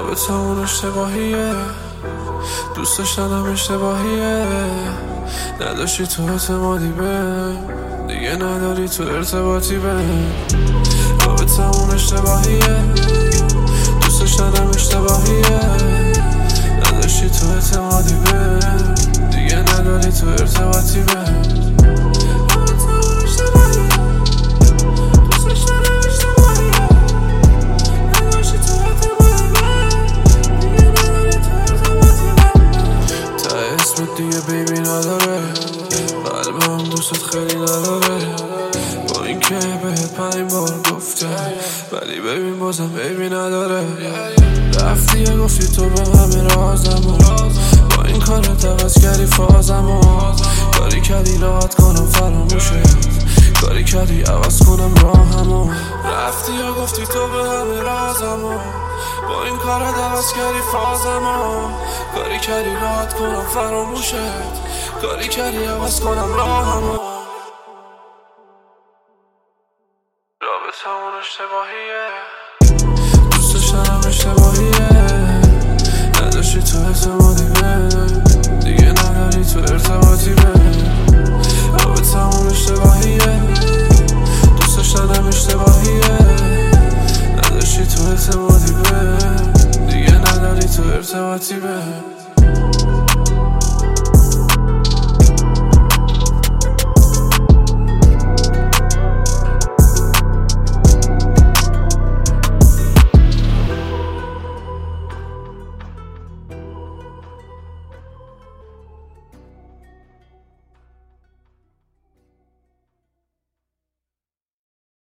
رابطه اون اشتباهیه، دوست داشتنم اشتباهیه، نداشتی تو اعتمادی به دیگه نداری تو ارتباطی به رابطه اون اشتباهیه، دوست داشتنم اشتباهیه، نداشتی تو اعتمادی به دیگه نداری تو ارتباطی به دیگه بیبی نداره، قلبم دوستت خیلی نداره، با این که بهت 5 بار گفته ولی ببین بازم بیبی نداره. رفتی گفتی تو به همه رازمو، با این کارت عوض کردی فازمو، کاری کردی راحت کنم فراموشت، کاری کردی عوض کنم راهمو. رفتی و گفتی تو به همه رازمو، با این کارت عوض کردی فازمو، کاری کردی راحت کنم فراموشت، کاری کردی عوض کنم راهمو.